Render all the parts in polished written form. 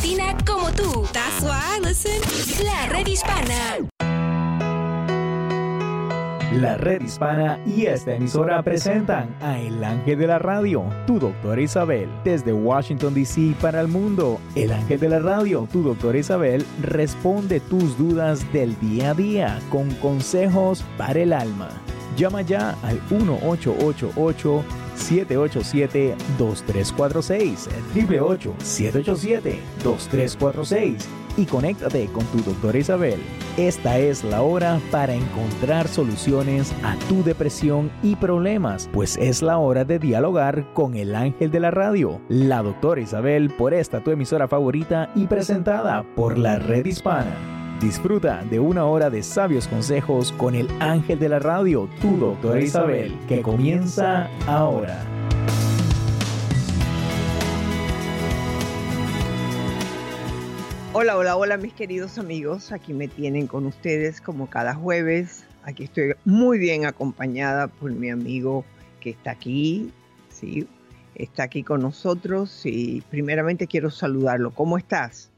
latina como tú. That's why I listen. La Red Hispana. La Red Hispana y esta emisora presentan a El Ángel de la Radio, tu doctora Isabel. Desde Washington, D.C. para el mundo, El Ángel de la Radio, tu doctora Isabel, responde tus dudas del día a día con consejos para el alma. Llama ya al 1-888-787-2346, 888-787-2346 y conéctate con tu doctora Isabel. Esta es la hora para encontrar soluciones a tu depresión y problemas, pues es la hora de dialogar con el ángel de la radio, la doctora Isabel, por esta tu emisora favorita y presentada por la Red Hispana. Disfruta de una hora de sabios consejos con el ángel de la radio, tu doctora Isabel, que comienza ahora. Hola, hola, hola mis queridos amigos, aquí me tienen con ustedes como cada jueves. Aquí estoy muy bien acompañada por mi amigo que está aquí, ¿sí? Está aquí con nosotros y primeramente quiero saludarlo. ¿Cómo estás?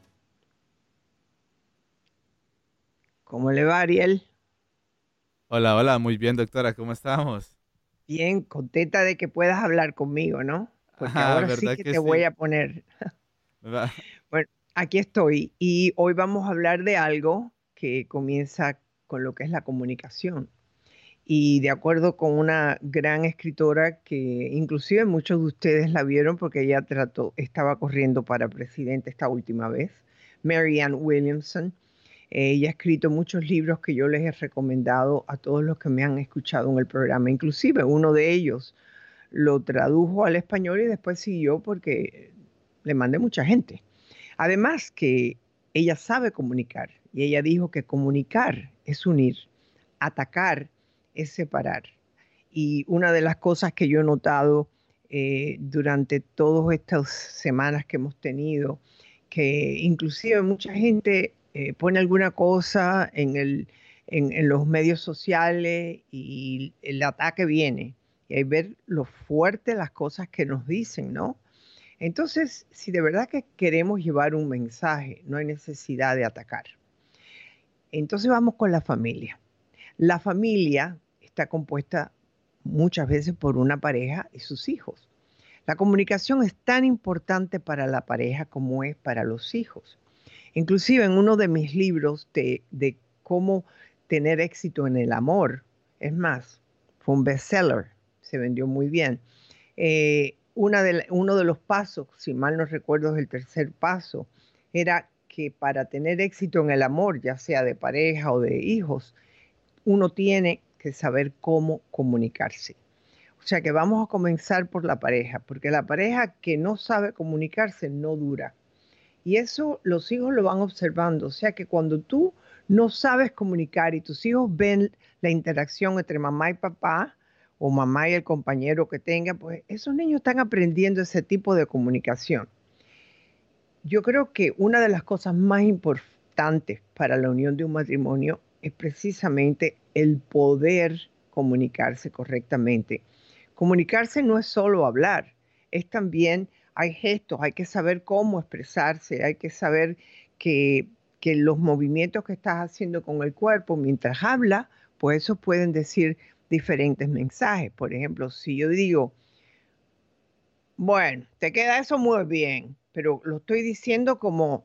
¿Cómo le va, Ariel? Hola, hola, muy bien, doctora, ¿cómo estamos? Bien, contenta de que puedas hablar conmigo, ¿no? Porque Ah, ahora sí ¿verdad que que te voy sí? a poner. Va- Bueno, aquí estoy y hoy vamos a hablar de algo que comienza con lo que es la comunicación. Y de acuerdo con una gran escritora que inclusive muchos de ustedes la vieron porque ella estaba corriendo para presidente esta última vez, Marianne Williamson. Ella ha escrito muchos libros que yo les he recomendado a todos los que me han escuchado en el programa. Inclusive uno de ellos lo tradujo al español y después siguió porque le mandé mucha gente. Además que ella sabe comunicar y ella dijo que comunicar es unir, atacar es separar. Y una de las cosas que yo he notado durante todas estas semanas que hemos tenido, que inclusive mucha gente pone alguna cosa en los medios sociales y el ataque viene. Y hay ver lo fuerte las cosas que nos dicen, ¿no? Entonces, si de verdad que queremos llevar un mensaje, no hay necesidad de atacar. Entonces vamos con la familia. La familia está compuesta muchas veces por una pareja y sus hijos. La comunicación es tan importante para la pareja como es para los hijos. Inclusive en uno de mis libros de cómo tener éxito en el amor, es más, fue un bestseller, se vendió muy bien. Uno de los pasos, si mal no recuerdo es el tercer paso, era que para tener éxito en el amor, ya sea de pareja o de hijos, uno tiene que saber cómo comunicarse. O sea que vamos a comenzar por la pareja, porque la pareja que no sabe comunicarse no dura. Y eso los hijos lo van observando. O sea que cuando tú no sabes comunicar y tus hijos ven la interacción entre mamá y papá, o mamá y el compañero que tenga, pues esos niños están aprendiendo ese tipo de comunicación. Yo creo que una de las cosas más importantes para la unión de un matrimonio es precisamente el poder comunicarse correctamente. Comunicarse no es solo hablar, es también, hay gestos, hay que saber cómo expresarse, hay que saber que, que los movimientos que estás haciendo con el cuerpo mientras habla, pues esos pueden decir diferentes mensajes. Por ejemplo, si yo digo, bueno, te queda eso muy bien, pero lo estoy diciendo como,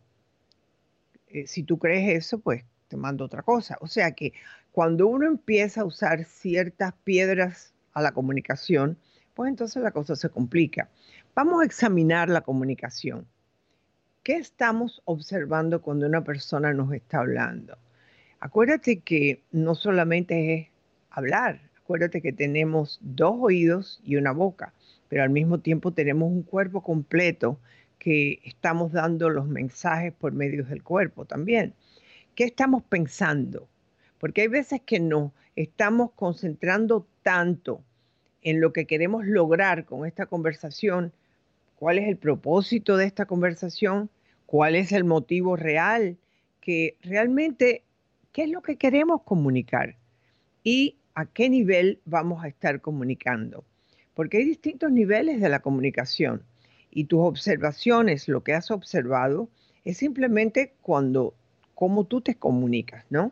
si tú crees eso, pues te mando otra cosa. O sea que cuando uno empieza a usar ciertas piedras a la comunicación, pues entonces la cosa se complica. Vamos a examinar la comunicación. ¿Qué estamos observando cuando una persona nos está hablando? Acuérdate que no solamente es hablar, acuérdate que tenemos dos oídos y una boca, pero al mismo tiempo tenemos un cuerpo completo que estamos dando los mensajes por medio del cuerpo también. ¿Qué estamos pensando? Porque hay veces que nos estamos concentrando tanto en lo que queremos lograr con esta conversación. ¿Cuál es el propósito de esta conversación? ¿Cuál es el motivo real? Que realmente, ¿qué es lo que queremos comunicar? ¿Y a qué nivel vamos a estar comunicando? Porque hay distintos niveles de la comunicación y tus observaciones, lo que has observado, Es simplemente cómo tú te comunicas, ¿no?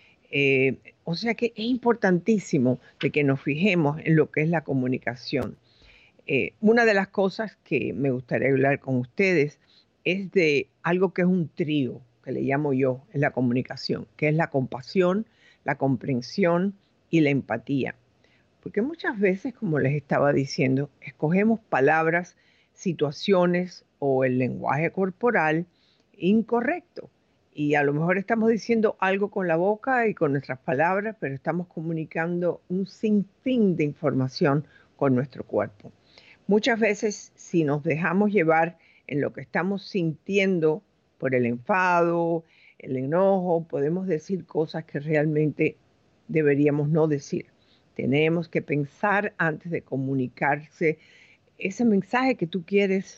O sea que es importantísimo de que nos fijemos en lo que es la comunicación. Una de las cosas que me gustaría hablar con ustedes es de algo que es un trío, que le llamo yo, en la comunicación, que es la compasión, la comprensión y la empatía. Porque muchas veces, como les estaba diciendo, escogemos palabras, situaciones o el lenguaje corporal incorrecto. Y a lo mejor estamos diciendo algo con la boca y con nuestras palabras, pero estamos comunicando un sinfín de información con nuestro cuerpo. Muchas veces, si nos dejamos llevar en lo que estamos sintiendo por el enfado, el enojo, podemos decir cosas que realmente deberíamos no decir. Tenemos que pensar antes de comunicarse ese mensaje que tú quieres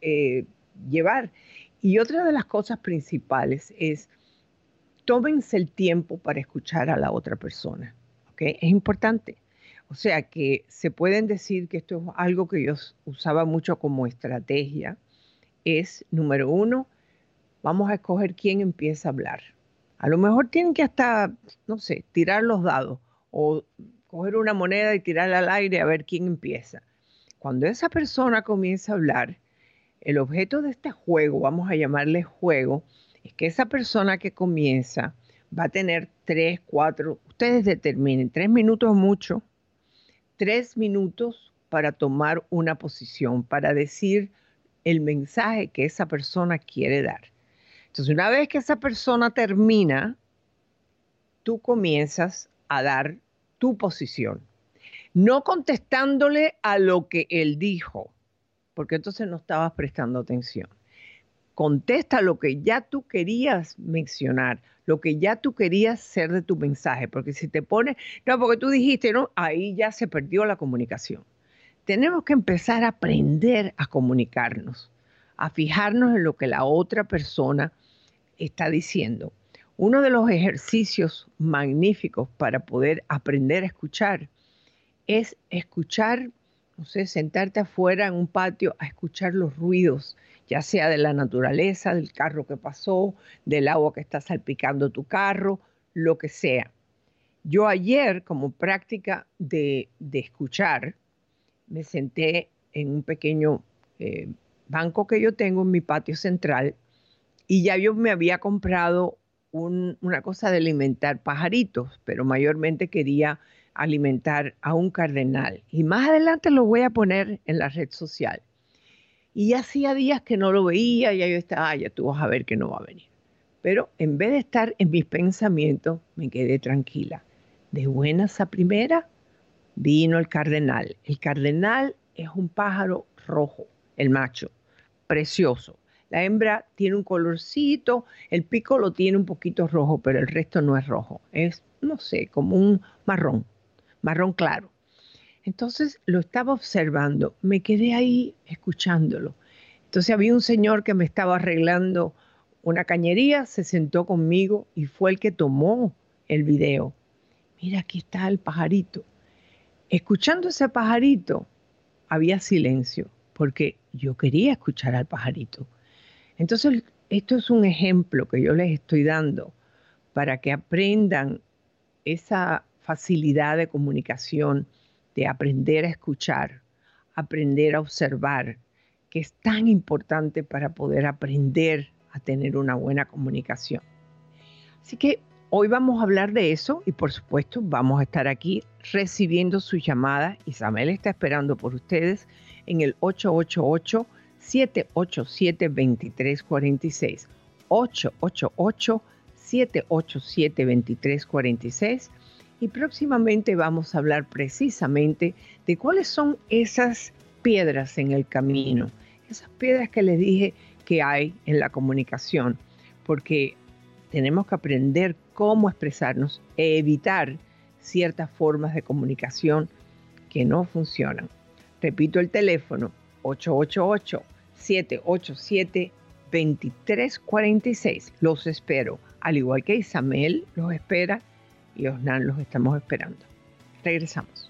llevar. Y otra de las cosas principales es, tómense el tiempo para escuchar a la otra persona, ¿ok? Es importante. O sea que se pueden decir que esto es algo que yo usaba mucho como estrategia. Es, número uno, vamos a escoger quién empieza a hablar. A lo mejor tienen que hasta, no sé, tirar los dados o coger una moneda y tirarla al aire a ver quién empieza. Cuando esa persona comienza a hablar, el objeto de este juego, vamos a llamarle juego, es que esa persona que comienza va a tener 3, 4, ustedes determinen, 3 minutos mucho, 3 minutos para tomar una posición, para decir el mensaje que esa persona quiere dar. Entonces, una vez que esa persona termina, tú comienzas a dar tu posición, no contestándole a lo que él dijo, porque entonces no estabas prestando atención. Contesta lo que ya tú querías mencionar, lo que ya tú querías ser de tu mensaje, porque si te pones, no, porque tú dijiste, no, ahí ya se perdió la comunicación. Tenemos que empezar a aprender a comunicarnos, a fijarnos en lo que la otra persona está diciendo. Uno de los ejercicios magníficos para poder aprender a escuchar es escuchar, no sé, sentarte afuera en un patio a escuchar los ruidos, ya sea de la naturaleza, del carro que pasó, del agua que está salpicando tu carro, lo que sea. Yo ayer, como práctica de escuchar, me senté en un pequeño banco que yo tengo en mi patio central y ya yo me había comprado una cosa de alimentar pajaritos, pero mayormente quería alimentar a un cardenal. Y más adelante lo voy a poner en la red social. Y hacía días que no lo veía, ya yo estaba, ya tú vas a ver que no va a venir. Pero en vez de estar en mis pensamientos, me quedé tranquila. De buenas a primera, vino el cardenal. El cardenal es un pájaro rojo, el macho, precioso. La hembra tiene un colorcito, el pico lo tiene un poquito rojo, pero el resto no es rojo. Es, no sé, como un marrón claro. Entonces lo estaba observando, me quedé ahí escuchándolo. Entonces había un señor que me estaba arreglando una cañería, se sentó conmigo y fue el que tomó el video. Mira, aquí está el pajarito. Escuchando ese pajarito, había silencio, porque yo quería escuchar al pajarito. Entonces, esto es un ejemplo que yo les estoy dando para que aprendan esa facilidad de comunicación, de aprender a escuchar, aprender a observar, que es tan importante para poder aprender a tener una buena comunicación. Así que hoy vamos a hablar de eso y por supuesto vamos a estar aquí recibiendo sus llamadas. Isabel está esperando por ustedes en el 888-787-2346. 888-787-2346. Y próximamente vamos a hablar precisamente de cuáles son esas piedras en el camino, esas piedras que les dije que hay en la comunicación, porque tenemos que aprender cómo expresarnos e evitar ciertas formas de comunicación que no funcionan. Repito el teléfono, 888-787-2346. Los espero, al igual que Isabel los espera y Osnan los estamos esperando. Regresamos.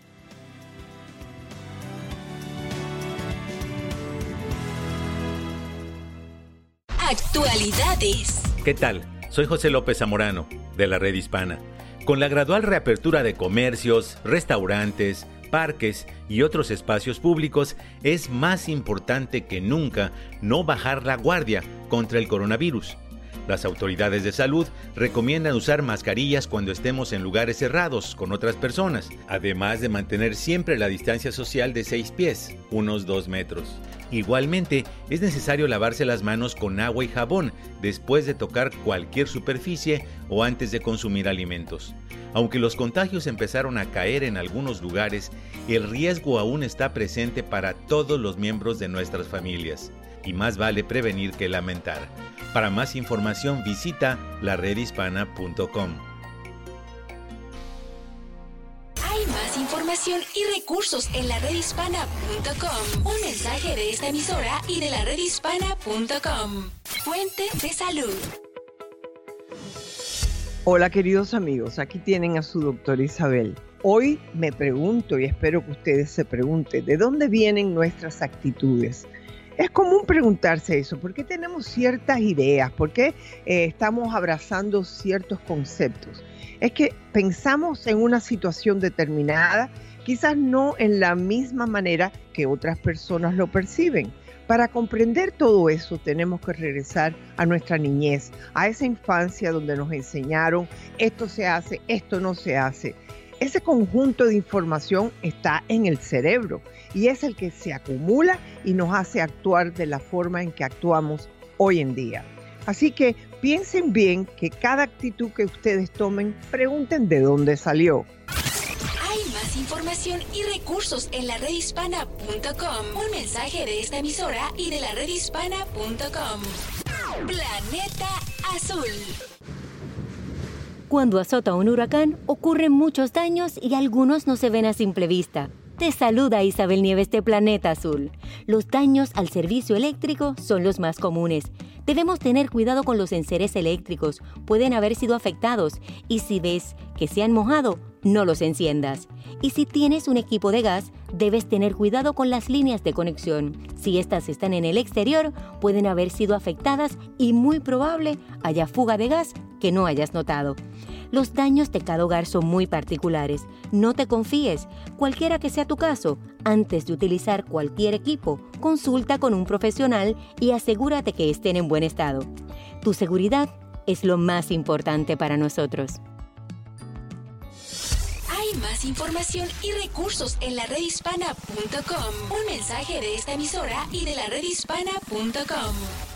Actualidades. ¿Qué tal? Soy José López Zamorano, de la Red Hispana. Con la gradual reapertura de comercios, restaurantes, parques y otros espacios públicos, es más importante que nunca no bajar la guardia contra el coronavirus. Las autoridades de salud recomiendan usar mascarillas cuando estemos en lugares cerrados con otras personas, además de mantener siempre la distancia social de 6 pies, unos 2 metros. Igualmente, es necesario lavarse las manos con agua y jabón después de tocar cualquier superficie o antes de consumir alimentos. Aunque los contagios empezaron a caer en algunos lugares, el riesgo aún está presente para todos los miembros de nuestras familias. Y más vale prevenir que lamentar. Para más información visita laredhispana.com. Hay más información y recursos en laredhispana.com. Un mensaje de esta emisora y de laredhispana.com. Fuente de salud. Hola queridos amigos, aquí tienen a su doctora Isabel. Hoy me pregunto y espero que ustedes se pregunten, ¿de dónde vienen nuestras actitudes? Es común preguntarse eso, ¿por qué tenemos ciertas ideas? ¿Por qué estamos abrazando ciertos conceptos? Es que pensamos en una situación determinada, quizás no en la misma manera que otras personas lo perciben. Para comprender todo eso tenemos que regresar a nuestra niñez, a esa infancia donde nos enseñaron esto se hace, esto no se hace. Ese conjunto de información está en el cerebro y es el que se acumula y nos hace actuar de la forma en que actuamos hoy en día. Así que piensen bien que cada actitud que ustedes tomen, pregunten de dónde salió. Hay más información y recursos en laredhispana.com. Un mensaje de esta emisora y de laredhispana.com. Planeta Azul. Cuando azota un huracán, ocurren muchos daños y algunos no se ven a simple vista. Te saluda Isabel Nieves de Planeta Azul. Los daños al servicio eléctrico son los más comunes. Debemos tener cuidado con los enseres eléctricos. Pueden haber sido afectados y si ves que se han mojado, no los enciendas. Y si tienes un equipo de gas, debes tener cuidado con las líneas de conexión. Si estas están en el exterior, pueden haber sido afectadas y muy probable haya fuga de gas que no hayas notado. Los daños de cada hogar son muy particulares. No te confíes. Cualquiera que sea tu caso, antes de utilizar cualquier equipo, consulta con un profesional y asegúrate que estén en buen estado. Tu seguridad es lo más importante para nosotros. Hay más información y recursos en laredhispana.com. Un mensaje de esta emisora y de laredhispana.com.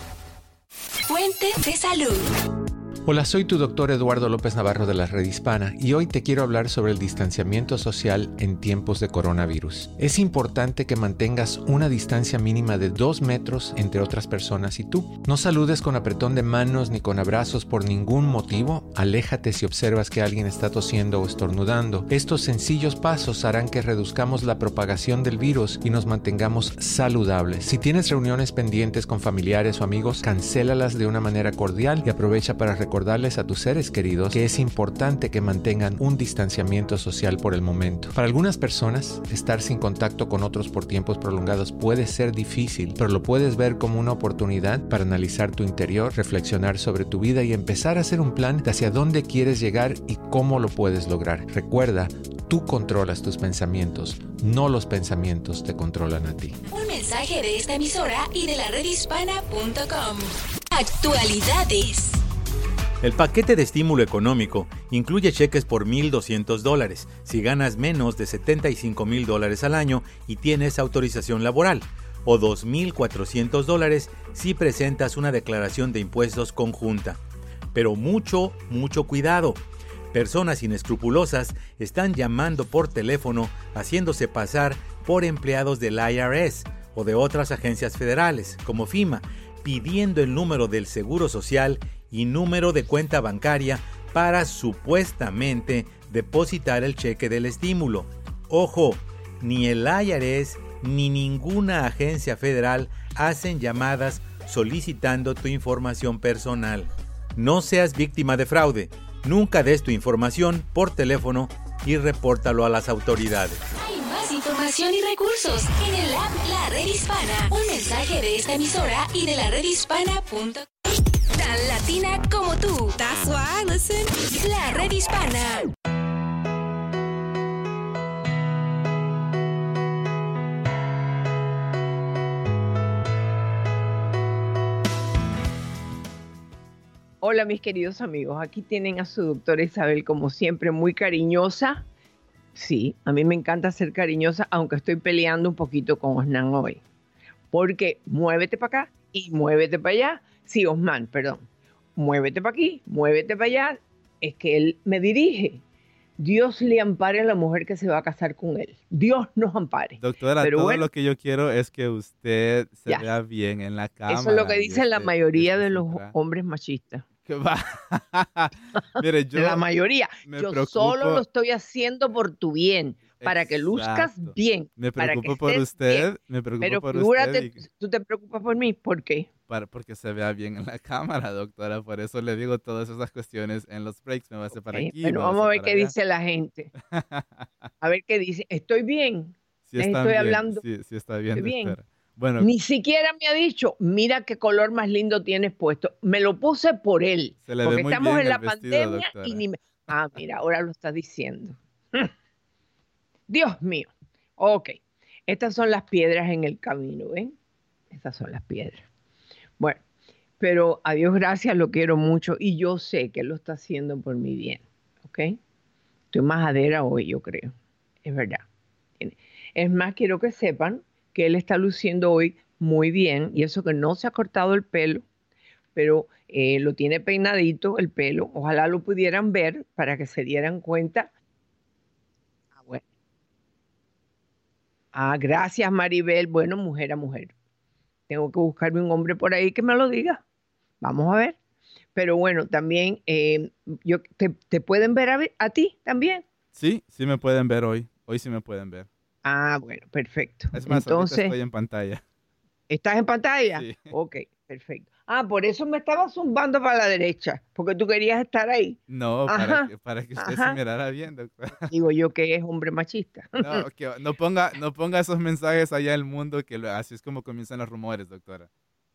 Fuente de salud. Hola, soy tu doctor Eduardo López Navarro de la Red Hispana y hoy te quiero hablar sobre el distanciamiento social en tiempos de coronavirus. Es importante que mantengas una distancia mínima de 2 metros entre otras personas y tú. No saludes con apretón de manos ni con abrazos por ningún motivo. Aléjate si observas que alguien está tosiendo o estornudando. Estos sencillos pasos harán que reduzcamos la propagación del virus y nos mantengamos saludables. Si tienes reuniones pendientes con familiares o amigos, cancélalas de una manera cordial y aprovecha para recordarles a tus seres queridos que es importante que mantengan un distanciamiento social por el momento. Para algunas personas, estar sin contacto con otros por tiempos prolongados puede ser difícil, pero lo puedes ver como una oportunidad para analizar tu interior, reflexionar sobre tu vida y empezar a hacer un plan de hacia dónde quieres llegar y cómo lo puedes lograr. Recuerda, tú controlas tus pensamientos, no los pensamientos te controlan a ti. Un mensaje de esta emisora y de laredhispana.com. Actualidades. El paquete de estímulo económico incluye cheques por $1,200 si ganas menos de $75,000 al año y tienes autorización laboral, o $2,400 si presentas una declaración de impuestos conjunta. Pero mucho cuidado. Personas inescrupulosas están llamando por teléfono haciéndose pasar por empleados del IRS o de otras agencias federales, como FEMA, pidiendo el número del Seguro Social y número de cuenta bancaria para supuestamente depositar el cheque del estímulo. Ojo, ni el IRS ni ninguna agencia federal hacen llamadas solicitando tu información personal. No seas víctima de fraude. Nunca des tu información por teléfono y repórtalo a las autoridades. Hay más información y recursos en el app La Red Hispana. Un mensaje de esta emisora y de laredhispana.com. Tan latina como tú. That's why I listen. La Red Hispana. Hola mis queridos amigos, aquí tienen a su doctora Isabel como siempre, muy cariñosa. Sí, a mí me encanta ser cariñosa, aunque estoy peleando un poquito con Osman hoy. Porque muévete para acá y muévete para allá. Sí, Osman, perdón. Muévete para aquí, muévete para allá. Es que él me dirige. Dios le ampare a la mujer que se va a casar con él. Dios nos ampare. Doctora, pero todo bueno, lo que yo quiero es que usted se ya. vea bien en la cámara. Eso es lo que dicen la mayoría de los siempre- hombres machistas. ¿Qué va? Mire, yo La mayoría. me Yo preocupo- solo lo estoy haciendo por tu bien, para que luzcas Exacto. bien. Me para que preocupo por estés usted, bien. me preocupo Pero por figúrate, usted tú te preocupas por mí, ¿por qué? porque se vea bien en la cámara, doctora. Por eso le digo todas esas cuestiones en los breaks. Me va a hacer para Ok, aquí, bueno, me va vamos a ver hacer para qué allá. dice la gente. A ver qué dice. ¿Estoy bien? Sí Les están estoy bien, hablando. sí está bien, Estoy bien. doctora. Bueno, Ni siquiera me ha dicho, mira qué color más lindo tienes puesto. Me lo puse por él. se le Porque ve muy estamos bien en el la vestido, pandemia doctora. y ni me... Ah, mira, ahora lo está diciendo. Dios mío. Ok. Estas son las piedras en el camino, ¿ven? Estas son las piedras. Bueno, pero a Dios gracias, lo quiero mucho y yo sé que Él lo está haciendo por mi bien, ¿ok? Estoy majadera hoy, yo creo. Es verdad. Es más, quiero que sepan que Él está luciendo hoy muy bien y eso que no se ha cortado el pelo, pero lo tiene peinadito el pelo. Ojalá lo pudieran ver para que se dieran cuenta. Ah, bueno. Ah, gracias, Maribel. Bueno, mujer a mujer. Tengo que buscarme un hombre por ahí que me lo diga. Vamos a ver. Pero bueno, también te pueden ver a ti también. Sí me pueden ver hoy. Hoy sí me pueden ver. Ah, bueno, perfecto. Es más, ahorita Entonces, estoy en pantalla. ¿estás en pantalla? Sí. Ok, perfecto. Ah, por eso me estaba zumbando para la derecha, porque tú querías estar ahí. No, Ajá, para que usted se ajá. mirara bien, doctora. Digo yo que es hombre machista. No, no ponga esos mensajes allá al mundo, que así es como comienzan los rumores, doctora.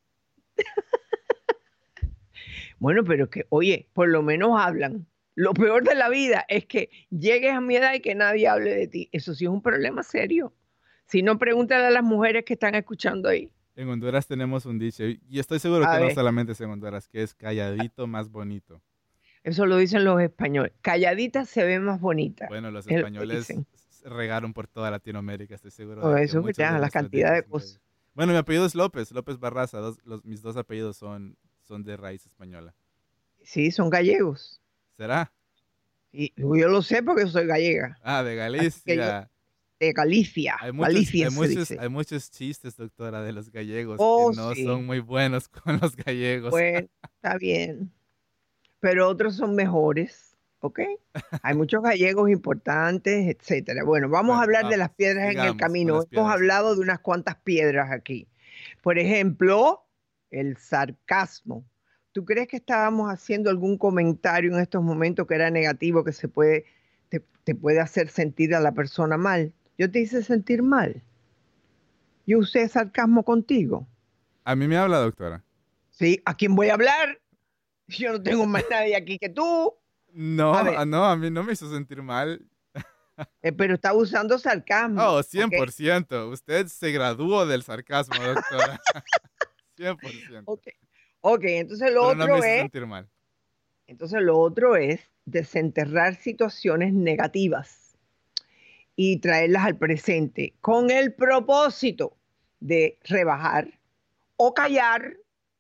Bueno, pero que, oye, por lo menos hablan. Lo peor de la vida es que llegues a mi edad y que nadie hable de ti. Eso sí es un problema serio. Si no, pregúntale a las mujeres que están escuchando ahí. En Honduras tenemos un dicho, y estoy seguro A que no ver. solamente es en Honduras, que es calladito más bonito. Eso lo dicen los españoles. Calladita se ve más bonita. Bueno, los Es lo que españoles dicen. regaron por toda Latinoamérica, estoy seguro Oh, de que eso es muchos verdad, de la nuestros cantidad de dichos cosas. Bueno, mi apellido es López Barraza. Mis dos apellidos son de raíz española. Sí, son gallegos. ¿Será? Y yo lo sé porque soy gallega. Ah, de Así que Galicia. de Galicia. Hay muchos, Galicia hay se muchos, dice. hay muchos chistes, doctora, de los gallegos Oh, que no sí. son muy buenos con los gallegos. Bueno, está bien. Pero otros son mejores, ¿ok? Hay muchos gallegos importantes, etcétera. Bueno, vamos a Bueno, hablar de las vamos, piedras en el sigamos con camino. las Hemos piedras en el hablado de camino. unas cuantas piedras aquí. Por ejemplo, el sarcasmo. ¿Tú crees que estábamos haciendo algún comentario en estos momentos que era negativo, que te puede hacer sentir a la persona mal? Yo te hice sentir mal. Yo usé sarcasmo contigo. A mí me habla, doctora. Sí, ¿a quién voy a hablar? Yo no tengo más nadie aquí que tú. No, A ver. no, a mí no me hizo sentir mal. Pero está usando sarcasmo. Oh, ¿ok? 100%. Usted se graduó del sarcasmo, doctora. 100%. Ok, entonces Pero no me hizo sentir mal. lo otro es desenterrar situaciones negativas y traerlas al presente con el propósito de rebajar o callar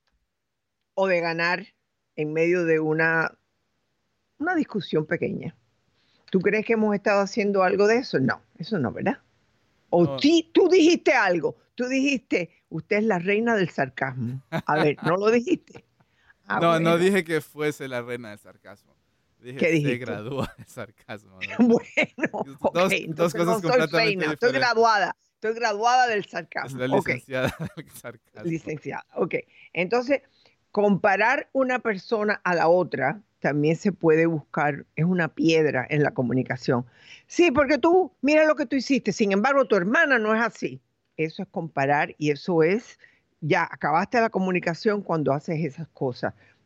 o de ganar en medio de una discusión pequeña. ¿Tú crees que hemos estado haciendo algo de eso? No, eso no, ¿verdad? O No. sí, tú dijiste algo. Tú dijiste, usted es la reina del sarcasmo. A ver, ¿no lo dijiste? Ah, No, no bueno. dije que fuese la reina del sarcasmo. Dije ¿Qué se dijiste? graduó del sarcasmo. doctora. Bueno, ok, Dos entonces cosas no soy completamente reina, estoy diferentes. graduada. Estoy graduada del Es sarcasmo. la Ok, licenciada del sarcasmo. licenciada. Ok, entonces, comparar una persona a la otra también se puede buscar, es una piedra en la comunicación. Sí, porque tú, mira lo que tú hiciste, sin embargo, tu hermana no es así. Eso es comparar y eso es, ya acabaste la comunicación cuando haces esas cosas.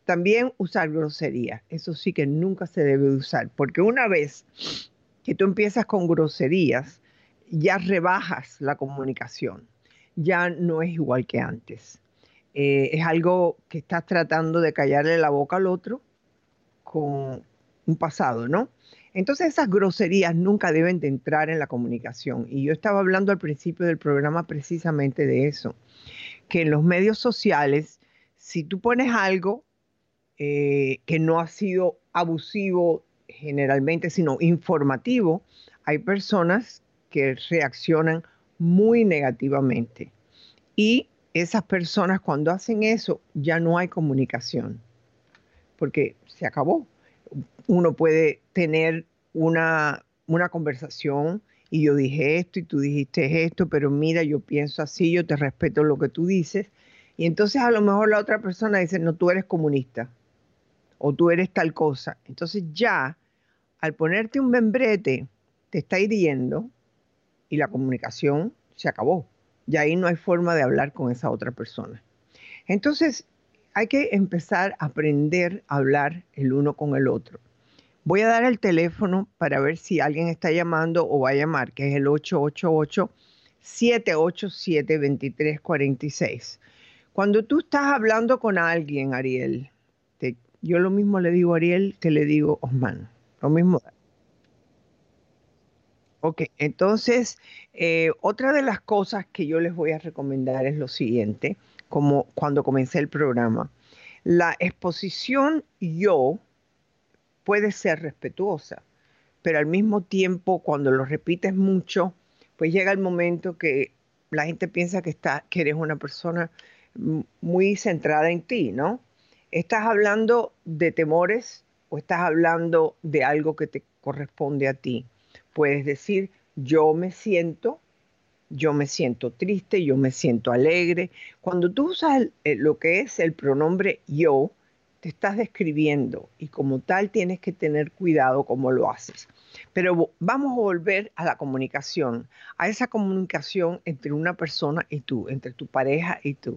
También usar groserías. Eso sí que nunca se debe usar, porque una vez que tú empiezas con groserías, ya rebajas la comunicación. Ya no es igual que antes. Es algo que estás tratando de callarle la boca al otro con un pasado, ¿no? Entonces esas groserías nunca deben de entrar en la comunicación. Y yo estaba hablando al principio del programa precisamente de eso, que en los medios sociales, si tú pones algo que no ha sido abusivo generalmente, sino informativo, hay personas que reaccionan muy negativamente. Y esas personas cuando hacen eso ya no hay comunicación, porque se acabó. Uno puede tener una conversación y yo dije esto y tú dijiste esto, pero mira, yo pienso así, yo te respeto lo que tú dices. Y entonces a lo mejor la otra persona dice, no, tú eres comunista o tú eres tal cosa. Entonces ya al ponerte un membrete te está hiriendo y la comunicación se acabó. Y ahí no hay forma de hablar con esa otra persona. Entonces hay que empezar a aprender a hablar el uno con el otro. Voy a dar el teléfono para ver si alguien está llamando o va a llamar, que es el 888-787-2346. Cuando tú estás hablando con alguien, Ariel, yo lo mismo le digo a Ariel que le digo a Osman. Lo mismo. Ok, entonces, otra de las cosas que yo les voy a recomendar es lo siguiente, como cuando comencé el programa. La exposición yo puede ser respetuosa, pero al mismo tiempo, cuando lo repites mucho, pues llega el momento que la gente piensa que eres una persona muy centrada en ti, ¿no? ¿Estás hablando de temores o estás hablando de algo que te corresponde a ti? Puedes decir, yo me siento triste, yo me siento alegre. Cuando tú usas lo que es el pronombre yo, te estás describiendo y como tal tienes que tener cuidado cómo lo haces. Pero vamos a volver a la comunicación, a esa comunicación entre una persona y tú, entre tu pareja y tú.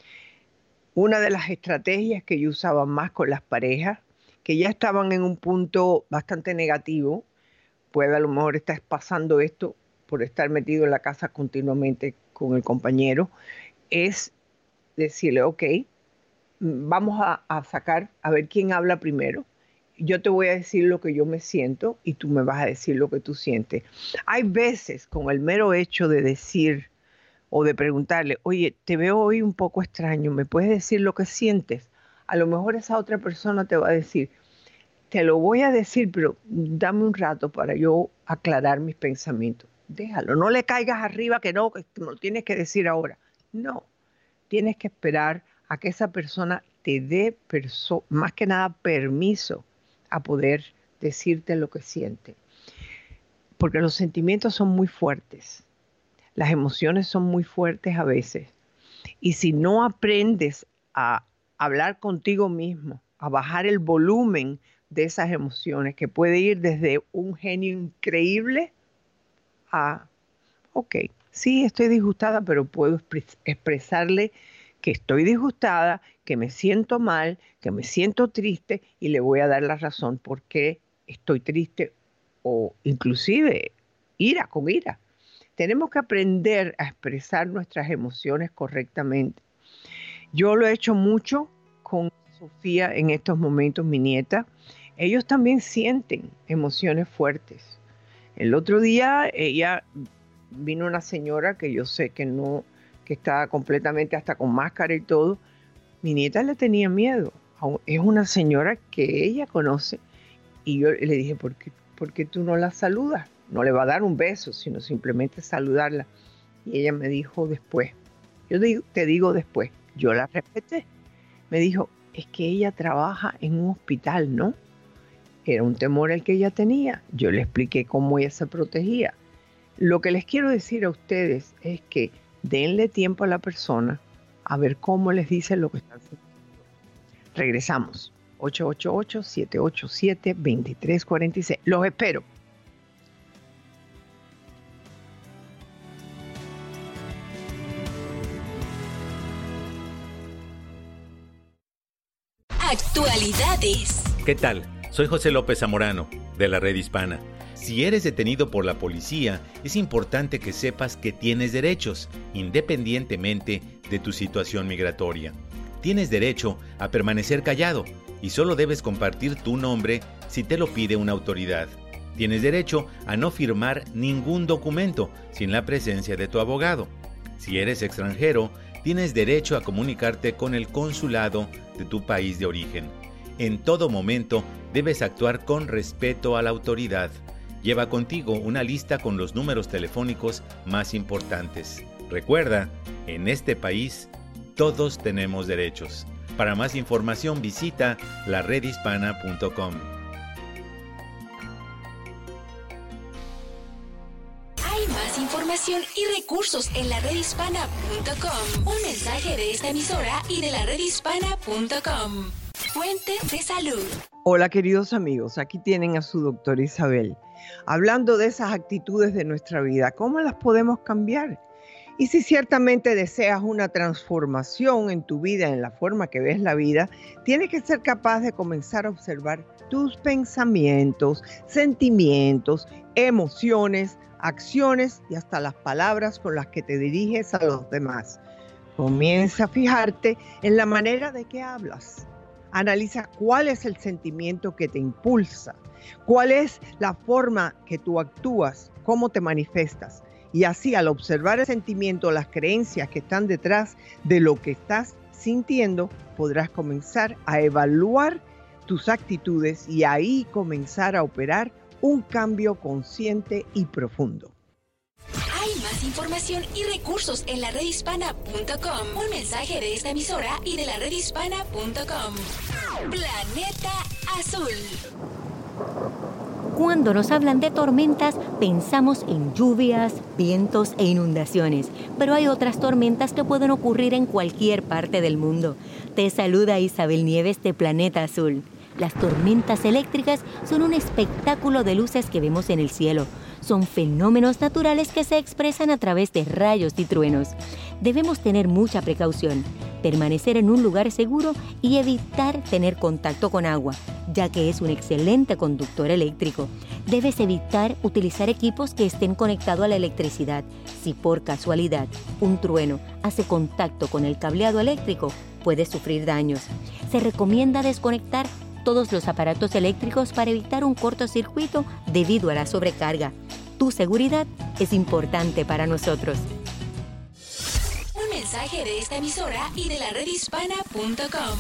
Una de las estrategias que yo usaba más con las parejas, que ya estaban en un punto bastante negativo, puede a lo mejor estar pasando esto por estar metido en la casa continuamente con el compañero, es decirle, ok, vamos a sacar, a ver quién habla primero. Yo te voy a decir lo que yo me siento y tú me vas a decir lo que tú sientes. Hay veces con el mero hecho de decir o de preguntarle, oye, te veo hoy un poco extraño, ¿me puedes decir lo que sientes? A lo mejor esa otra persona te va a decir, te lo voy a decir, pero dame un rato para yo aclarar mis pensamientos. Déjalo, no le caigas arriba que no lo tienes que decir ahora. No, tienes que esperar a que esa persona te dé, más que nada, permiso a poder decirte lo que siente. Porque los sentimientos son muy fuertes. Las emociones son muy fuertes a veces. Y si no aprendes a hablar contigo mismo, a bajar el volumen de esas emociones, que puede ir desde un genio increíble a, ok, sí, estoy disgustada, pero puedo expresarle que estoy disgustada, que me siento mal, que me siento triste y le voy a dar la razón por qué estoy triste o inclusive ira con ira. Tenemos que aprender a expresar nuestras emociones correctamente. Yo lo he hecho mucho con Sofía en estos momentos, mi nieta. Ellos también sienten emociones fuertes. El otro día vino una señora que yo sé que no, que estaba completamente hasta con máscara y todo. Mi nieta le tenía miedo. Es una señora que ella conoce. Y yo le dije, ¿por qué tú no la saludas? No le va a dar un beso, sino simplemente saludarla. Y ella me dijo después, te digo después, yo la respeté. Me dijo, es que ella trabaja en un hospital, ¿no? Era un temor el que ella tenía. Yo le expliqué cómo ella se protegía. Lo que les quiero decir a ustedes es que denle tiempo a la persona a ver cómo les dice lo que están sintiendo. Regresamos. 888-787-2346. Los espero. Actualidades. ¿Qué tal? Soy José López Zamorano, de la Red Hispana. Si eres detenido por la policía, es importante que sepas que tienes derechos, independientemente de tu situación migratoria. Tienes derecho a permanecer callado y solo debes compartir tu nombre si te lo pide una autoridad. Tienes derecho a no firmar ningún documento sin la presencia de tu abogado. Si eres extranjero, tienes derecho a comunicarte con el consulado de tu país de origen. En todo momento, debes actuar con respeto a la autoridad. Lleva contigo una lista con los números telefónicos más importantes. Recuerda, en este país, todos tenemos derechos. Para más información, visita laredhispana.com. Hay más información y recursos en laredhispana.com. Un mensaje de esta emisora y de laredhispana.com. Fuente de salud. Hola queridos amigos, aquí tienen a su doctora Isabel. Hablando de esas actitudes de nuestra vida, ¿cómo las podemos cambiar? Y si ciertamente deseas una transformación en tu vida, en la forma que ves la vida, tienes que ser capaz de comenzar a observar tus pensamientos, sentimientos, emociones, acciones y hasta las palabras con las que te diriges a los demás. Comienza a fijarte en la manera de que hablas. Analiza cuál es el sentimiento que te impulsa, cuál es la forma que tú actúas, cómo te manifestas. Y así, al observar el sentimiento, las creencias que están detrás de lo que estás sintiendo, podrás comenzar a evaluar tus actitudes y ahí comenzar a operar un cambio consciente y profundo. Hay más información y recursos en laredhispana.com. Un mensaje de esta emisora y de laredhispana.com. Planeta Azul. Cuando nos hablan de tormentas, pensamos en lluvias, vientos e inundaciones. Pero hay otras tormentas que pueden ocurrir en cualquier parte del mundo. Te saluda Isabel Nieves de Planeta Azul. Las tormentas eléctricas son un espectáculo de luces que vemos en el cielo. Son fenómenos naturales que se expresan a través de rayos y truenos. Debemos tener mucha precaución, permanecer en un lugar seguro y evitar tener contacto con agua, ya que es un excelente conductor eléctrico. Debes evitar utilizar equipos que estén conectados a la electricidad. Si por casualidad un trueno hace contacto con el cableado eléctrico, puedes sufrir daños. Se recomienda desconectar todos los aparatos eléctricos para evitar un cortocircuito debido a la sobrecarga. Tu seguridad es importante para nosotros. Un mensaje de esta emisora y de laredhispana.com.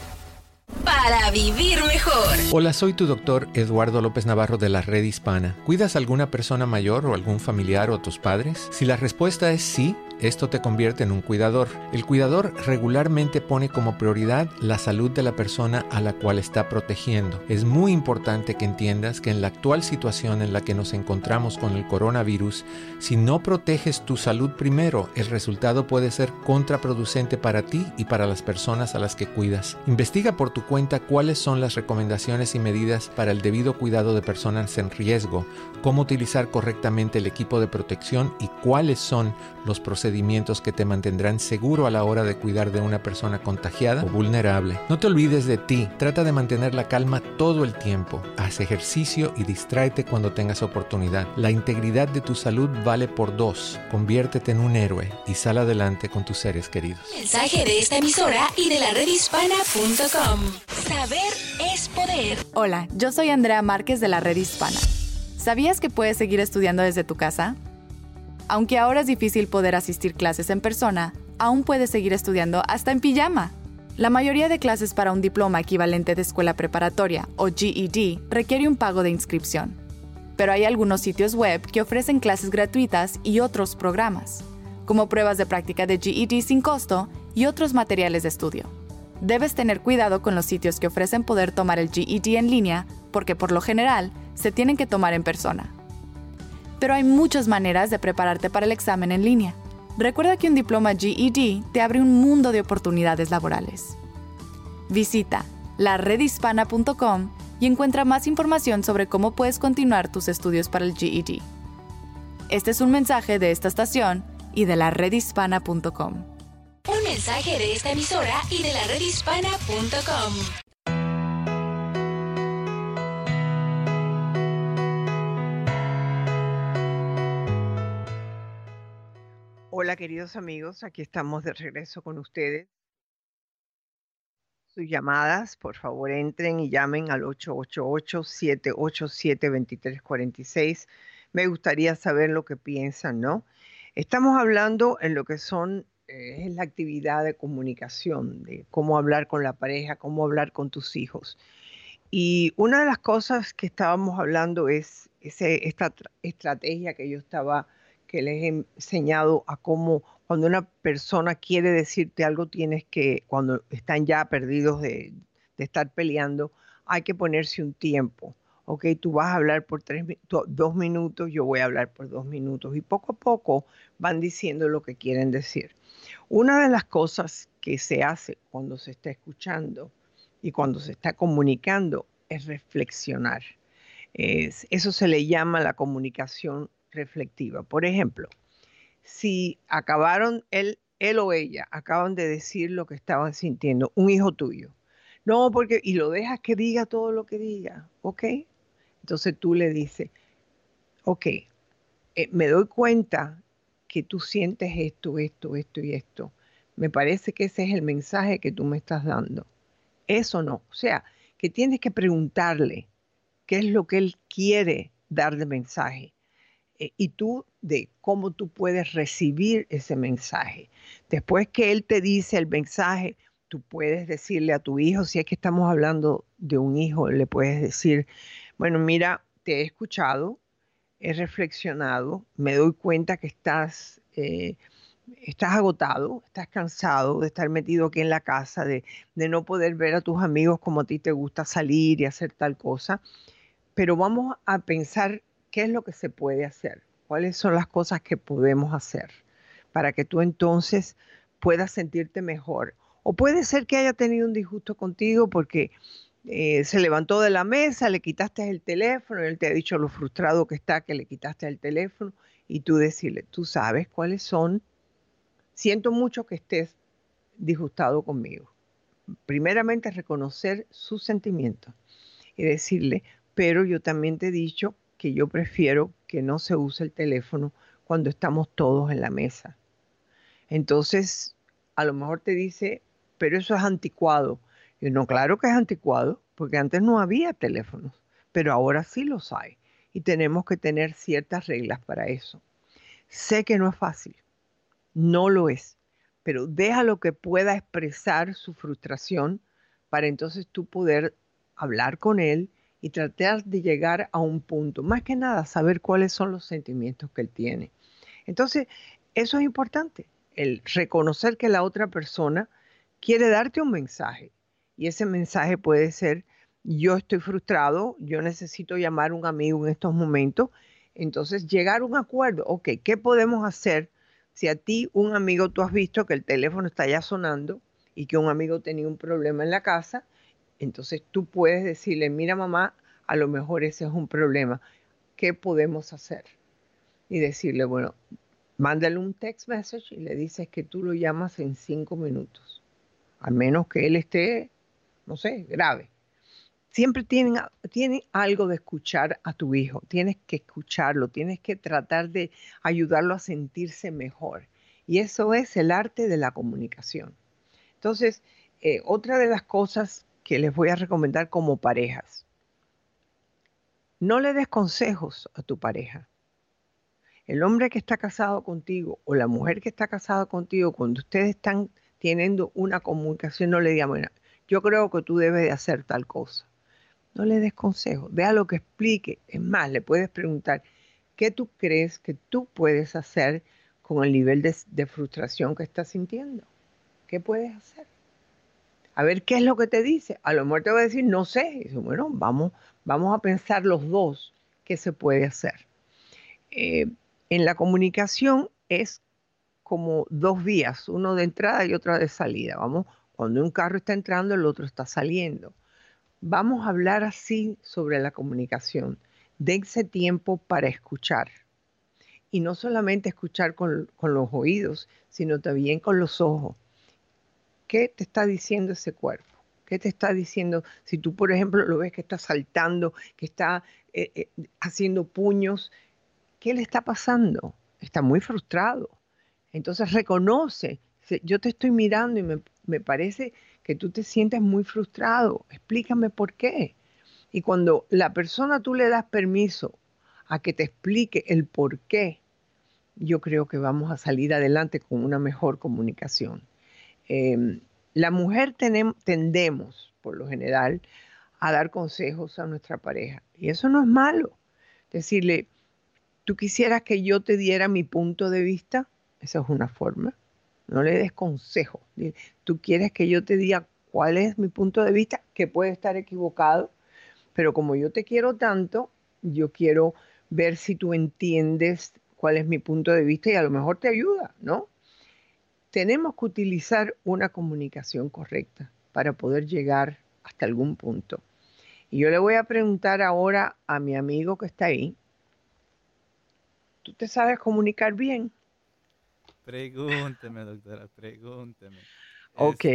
Para vivir mejor. Hola, soy tu doctor Eduardo López Navarro de la Red Hispana. ¿Cuidas a alguna persona mayor o algún familiar o a tus padres? Si la respuesta es sí, esto te convierte en un cuidador. El cuidador regularmente pone como prioridad la salud de la persona a la cual está protegiendo. Es muy importante que entiendas que en la actual situación en la que nos encontramos con el coronavirus, si no proteges tu salud primero, el resultado puede ser contraproducente para ti y para las personas a las que cuidas. Investiga por tu cuenta cuáles son las recomendaciones y medidas para el debido cuidado de personas en riesgo, cómo utilizar correctamente el equipo de protección y cuáles son los procedimientos que te mantendrán seguro a la hora de cuidar de una persona contagiada o vulnerable. No te olvides de ti, trata de mantener la calma todo el tiempo. Haz ejercicio y distráete cuando tengas oportunidad. La integridad de tu salud vale por 2. Conviértete en un héroe y sal adelante con tus seres queridos. Mensaje de esta emisora y de laredhispana.com. Saber es poder. Hola, yo soy Andrea Márquez de la Red Hispana. ¿Sabías que puedes seguir estudiando desde tu casa? Aunque ahora es difícil poder asistir clases en persona, aún puedes seguir estudiando hasta en pijama. La mayoría de clases para un diploma equivalente de escuela preparatoria o GED requiere un pago de inscripción. Pero hay algunos sitios web que ofrecen clases gratuitas y otros programas, como pruebas de práctica de GED sin costo y otros materiales de estudio. Debes tener cuidado con los sitios que ofrecen poder tomar el GED en línea porque por lo general se tienen que tomar en persona. Pero hay muchas maneras de prepararte para el examen en línea. Recuerda que un diploma GED te abre un mundo de oportunidades laborales. Visita laredhispana.com y encuentra más información sobre cómo puedes continuar tus estudios para el GED. Este es un mensaje de esta estación y de laredhispana.com. Un mensaje de esta emisora y de laredhispana.com. Hola queridos amigos, aquí estamos de regreso con ustedes. Sus llamadas, por favor entren y llamen al 888-787-2346. Me gustaría saber lo que piensan, ¿no? Estamos hablando en lo que son, es la actividad de comunicación, de cómo hablar con la pareja, cómo hablar con tus hijos. Y una de las cosas que estábamos hablando es esta estrategia que les he enseñado a cómo cuando una persona quiere decirte algo, cuando están ya perdidos de estar peleando, hay que ponerse un tiempo. Ok, tú vas a hablar por 2 minutos, yo voy a hablar por 2 minutos y poco a poco van diciendo lo que quieren decir. Una de las cosas que se hace cuando se está escuchando y cuando se está comunicando es reflexionar. Eso se le llama la comunicación reflexiva. Por ejemplo, si él o ella acaban de decir lo que estaban sintiendo, un hijo tuyo, no, y lo dejas que diga todo lo que diga, ¿ok? Entonces tú le dices, ok, me doy cuenta que tú sientes esto, esto, esto y esto. Me parece que ese es el mensaje que tú me estás dando. Eso no, o sea, que tienes que preguntarle qué es lo que él quiere dar de mensaje y tú de cómo tú puedes recibir ese mensaje. Después que él te dice el mensaje, tú puedes decirle a tu hijo, si es que estamos hablando de un hijo, le puedes decir, bueno, mira, te he escuchado, he reflexionado, me doy cuenta que estás agotado, estás cansado de estar metido aquí en la casa, de no poder ver a tus amigos como a ti te gusta salir y hacer tal cosa, pero vamos a pensar qué es lo que se puede hacer, cuáles son las cosas que podemos hacer para que tú entonces puedas sentirte mejor. O puede ser que haya tenido un disgusto contigo porque se levantó de la mesa, le quitaste el teléfono, él te ha dicho lo frustrado que está que le quitaste el teléfono y tú decirle, tú sabes cuáles son. Siento mucho que estés disgustado conmigo. Primeramente, reconocer sus sentimientos y decirle, pero yo también te he dicho que yo prefiero que no se use el teléfono cuando estamos todos en la mesa. Entonces, a lo mejor te dice, pero eso es anticuado. Y no, claro que es anticuado, porque antes no había teléfonos, pero ahora sí los hay. Y tenemos que tener ciertas reglas para eso. Sé que no es fácil. No lo es, pero déjalo que pueda expresar su frustración para entonces tú poder hablar con él y tratar de llegar a un punto. Más que nada, saber cuáles son los sentimientos que él tiene. Entonces, eso es importante, el reconocer que la otra persona quiere darte un mensaje. Y ese mensaje puede ser, yo estoy frustrado, yo necesito llamar a un amigo en estos momentos. Entonces, llegar a un acuerdo. Ok, ¿qué podemos hacer? Si a ti, un amigo, tú has visto que el teléfono está ya sonando y que un amigo tenía un problema en la casa, entonces tú puedes decirle, mira mamá, a lo mejor ese es un problema. ¿Qué podemos hacer? Y decirle, bueno, mándale un text message y le dices que tú lo llamas en 5 minutos. Al menos que él esté, no sé, grave. Siempre tiene algo de escuchar a tu hijo, tienes que escucharlo, tienes que tratar de ayudarlo a sentirse mejor. Y eso es el arte de la comunicación. Entonces, otra de las cosas que les voy a recomendar como parejas, no le des consejos a tu pareja. El hombre que está casado contigo o la mujer que está casada contigo, cuando ustedes están teniendo una comunicación, no le digan, bueno, yo creo que tú debes de hacer tal cosa. No le des consejos, déjalo que explique. Es más, le puedes preguntar, ¿qué tú crees que tú puedes hacer con el nivel de frustración que estás sintiendo? ¿Qué puedes hacer? A ver qué es lo que te dice. A lo mejor te va a decir, no sé. Y dice, bueno, vamos a pensar los dos qué se puede hacer. En la comunicación es como 2 vías, uno de entrada y otra de salida. Cuando un carro está entrando, el otro está saliendo. Vamos a hablar así sobre la comunicación. Dense tiempo para escuchar. Y no solamente escuchar con los oídos, sino también con los ojos. ¿Qué te está diciendo ese cuerpo? ¿Qué te está diciendo? Si tú, por ejemplo, lo ves que está saltando, que está haciendo puños, ¿qué le está pasando? Está muy frustrado. Entonces reconoce, yo te estoy mirando y me parece que tú te sientes muy frustrado, explícame por qué. Y cuando la persona tú le das permiso a que te explique el por qué, yo creo que vamos a salir adelante con una mejor comunicación. La mujer tendemos, por lo general, a dar consejos a nuestra pareja. Y eso no es malo. Decirle, ¿tú quisieras que yo te diera mi punto de vista? Esa es una forma. No le des consejo. ¿Tú quieres que yo te diga cuál es mi punto de vista? Que puede estar equivocado, pero como yo te quiero tanto, yo quiero ver si tú entiendes cuál es mi punto de vista y a lo mejor te ayuda, ¿no? Tenemos que utilizar una comunicación correcta para poder llegar hasta algún punto. Y yo le voy a preguntar ahora a mi amigo que está ahí, ¿tú te sabes comunicar bien? Pregúnteme, doctora, pregúnteme. Ok.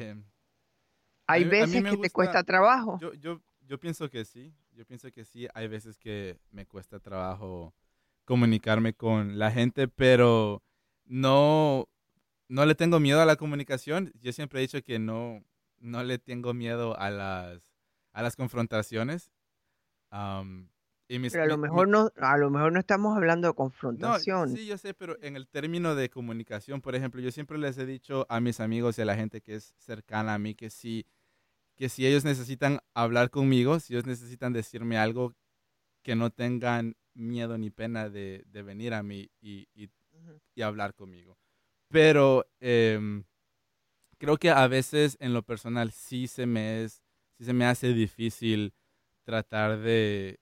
¿Hay veces que te cuesta trabajo? Yo pienso que sí. Yo pienso que sí. Hay veces que me cuesta trabajo comunicarme con la gente, pero no le tengo miedo a la comunicación. Yo siempre he dicho que no le tengo miedo a las confrontaciones. Pero a lo mejor no estamos hablando de confrontación. No, sí, yo sé, pero en el término de comunicación, por ejemplo, yo siempre les he dicho a mis amigos y a la gente que es cercana a mí que si ellos necesitan hablar conmigo, si ellos necesitan decirme algo, que no tengan miedo ni pena de venir a mí y hablar conmigo. Pero creo que a veces en lo personal sí se me hace difícil tratar de...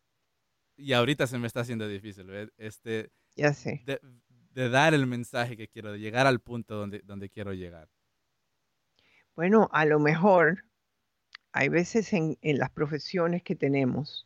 Y ahorita se me está haciendo difícil, ¿ves? Ya sé. De dar el mensaje que quiero, de llegar al punto donde quiero llegar. Bueno, a lo mejor hay veces en las profesiones que tenemos,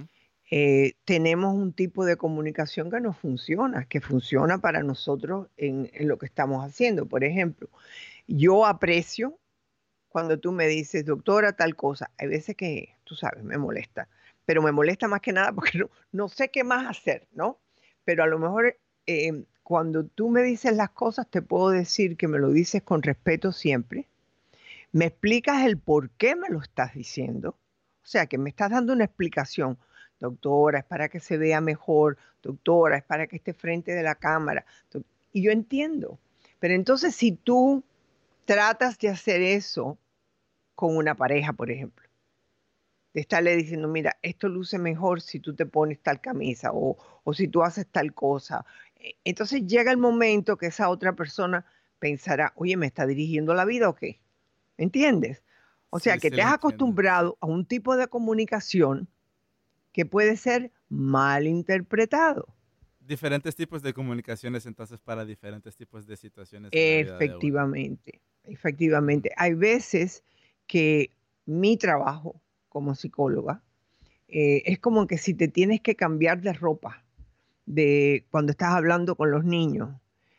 tenemos un tipo de comunicación que nos funciona, que funciona para nosotros en lo que estamos haciendo. Por ejemplo, yo aprecio cuando tú me dices, doctora, tal cosa. Hay veces que, tú sabes, me molesta. Pero me molesta más que nada porque no sé qué más hacer, ¿no? Pero a lo mejor cuando tú me dices las cosas, te puedo decir que me lo dices con respeto siempre. Me explicas el por qué me lo estás diciendo. O sea, que me estás dando una explicación. Doctora, es para que se vea mejor. Doctora, es para que esté frente de la cámara. Y yo entiendo. Pero entonces si tú tratas de hacer eso con una pareja, por ejemplo, de estarle diciendo, mira, esto luce mejor si tú te pones tal camisa o si tú haces tal cosa. Entonces llega el momento que esa otra persona pensará, oye, ¿me está dirigiendo la vida o qué? ¿Entiendes? O sea, que te has acostumbrado a un tipo de comunicación que puede ser mal interpretado. Diferentes tipos de comunicaciones, entonces, para diferentes tipos de situaciones. Efectivamente, efectivamente. Hay veces que mi trabajo como psicóloga es como que si te tienes que cambiar de ropa de cuando estás hablando con los niños